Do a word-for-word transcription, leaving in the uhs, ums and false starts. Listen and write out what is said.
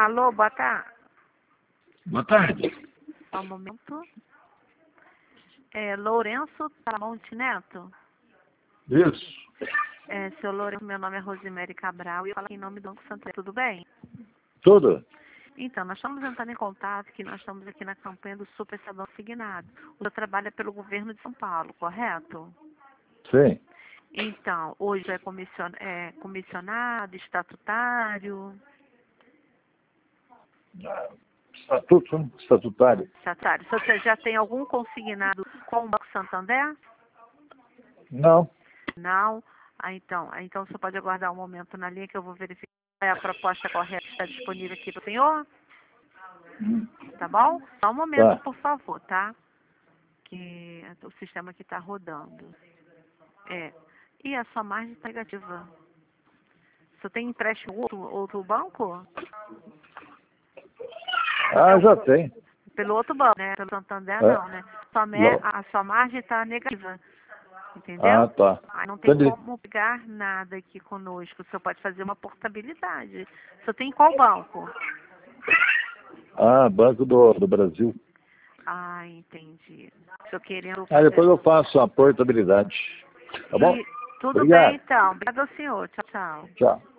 Alô, boa tarde. Boa tarde. Só um momento. É, Lourenço Talamonte Neto? Isso. É, seu Lourenço, meu nome é Rosemary Cabral e eu falo aqui em nome do Banco Santander, tudo bem? Tudo? Então, nós estamos entrando em contato que nós estamos aqui na campanha do Super Cidadão Signado. O senhor trabalha pelo governo de São Paulo, correto? Sim. Então, hoje é, comission, é comissionado, estatutário? Estatuto, né? Estatutário. Estatutário. Você já tem algum consignado com o Banco Santander? Não. Não? Ah, então, ah, então você pode aguardar um momento na linha que eu vou verificar se a proposta correta está disponível aqui para o senhor. Tá bom? Só um momento, Tá. por favor, tá? Que o sistema aqui está rodando. É. E a sua margem está negativa. Você tem empréstimo em outro, outro banco? Ah, já tem. Pelo outro banco, né? Pelo Santander, É. não, né? Sua me- Não. a sua margem está negativa. Ah, Entendeu? tá. Aí não tem Entendi. como pegar nada aqui conosco. O senhor pode fazer uma portabilidade. O senhor tem qual banco? Ah, Banco do, do Brasil. Ah, entendi. O senhor querendo Ah, fazer... depois eu faço a portabilidade. Tá bom? E tudo bem, Obrigado. então. Obrigado ao senhor. Tchau, tchau. Tchau.